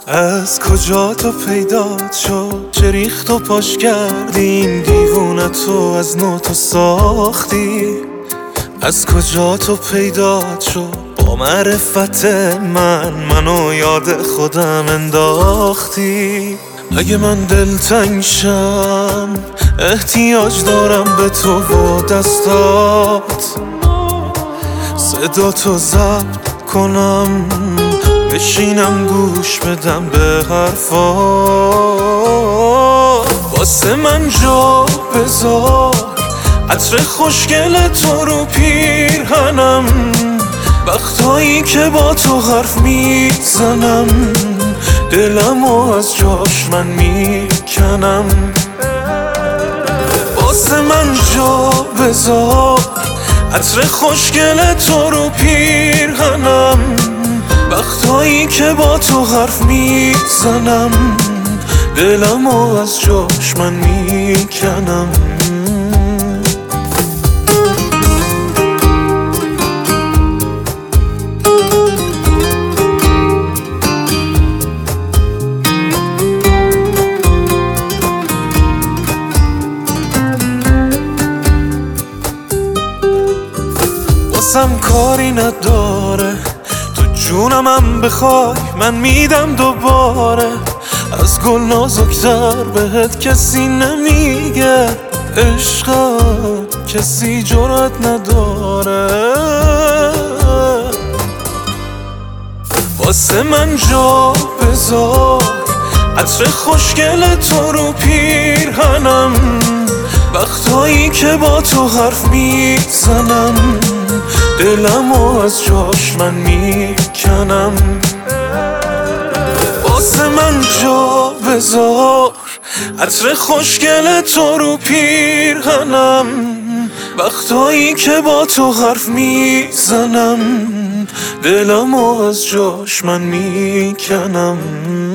از کجا تو پیدا شد، چه ریخت و پاش کردی این دیوونه تو از نو تو ساختی. از کجا تو پیدا شد، با معرفت منو یاد خودم انداختی. اگه من دلتنگ شم احتیاج دارم به تو و دستات، صدا تو ضبط کنم بشینم گوش بدم به حرفات. واسه من جا بذار عطر خوشگل تو رو پیرهنم، وقتایی که با تو حرف میزنم دلمو از جاش من میکنم. واسه من جا بذار عطر خوشگل تو رو پیرهنم، وقتایی که با تو حرف میزنم دلمو از جاش من میکنم. واسم کاری نداره تو جونمم بخوای من میدم دوباره. از گل نازکتر بهت کسی نمیگه، عشقم کسی جرأت نداره. واسه من جا بذار عطر خوشگل تو رو پیرهنم، وقتایی که با تو حرف میزنم دلمو از جاش من میکنم. واسه من جا بذار عطر خوشگل تو رو پیرهنم، وقتایی که با تو حرف میزنم دلمو از جاش من میکنم.